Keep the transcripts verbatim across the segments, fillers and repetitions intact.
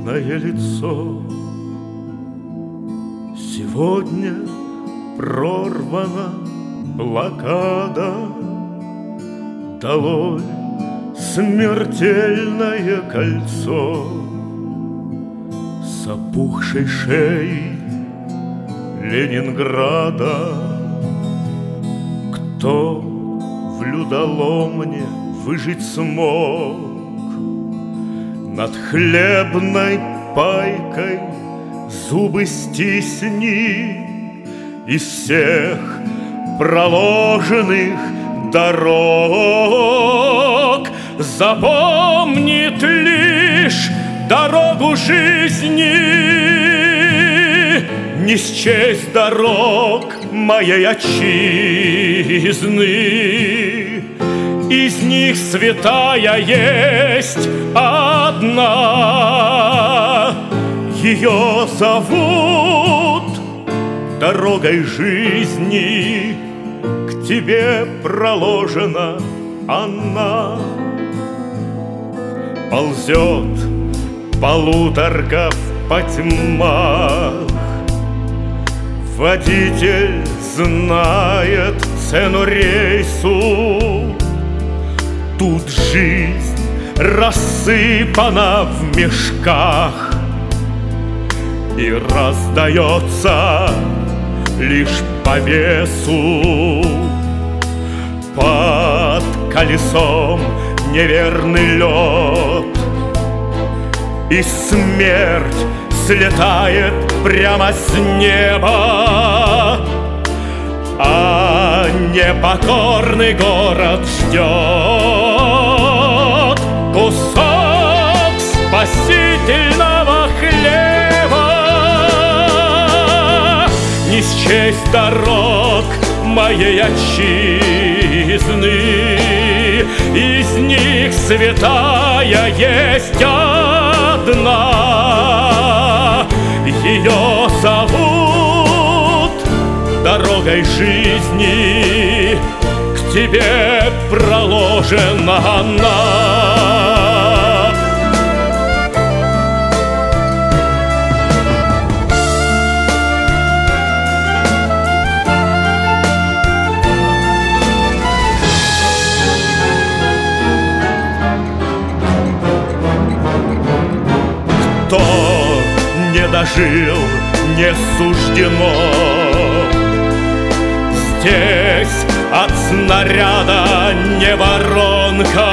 грустное лицо. Сегодня прорвана блокада, долой смертельное кольцо. С опухшей шеей Ленинграда кто в людоломне выжить смог? Над хлебной пайкой зубы стисни, из всех проложенных дорог запомнит лишь дорогу жизни. Не счесть дорог моей отчизны, из них святая есть одна. Ее зовут дорогой жизни, к тебе проложена она. Ползет полуторка в потьмах, водитель знает цену рейсу. Тут жизнь рассыпана в мешках, и раздается лишь по весу. Под колесом неверный лед, и смерть слетает прямо с неба, а непокорный город ждет кусок спасительного хлеба. Не счесть дорог моей отчизны, из них святая есть одна. Ее зовут дорогой жизни, к тебе проложена она. Кто не дожил, не суждено. Здесь от снаряда не воронка.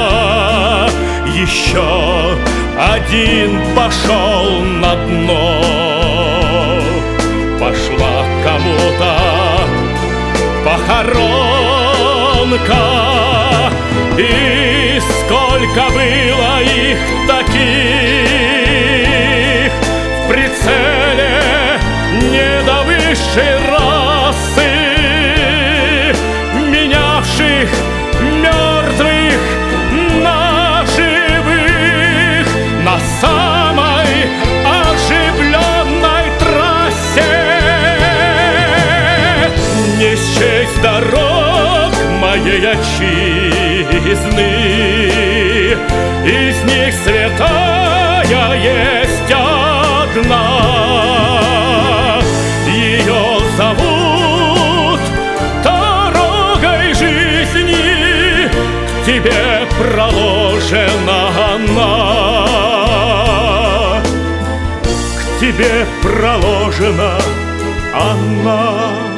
Еще один пошел на дно. Пошла кому-то похоронка. И сколько было их таких в прицеле недовысшей расы, менявших мертвых на живых на самой оживленной трассе. Не счесть дорог моей отчизны, из них святая есть одна. Ее зовут дорогой жизни, к тебе проложена она. К тебе проложена она.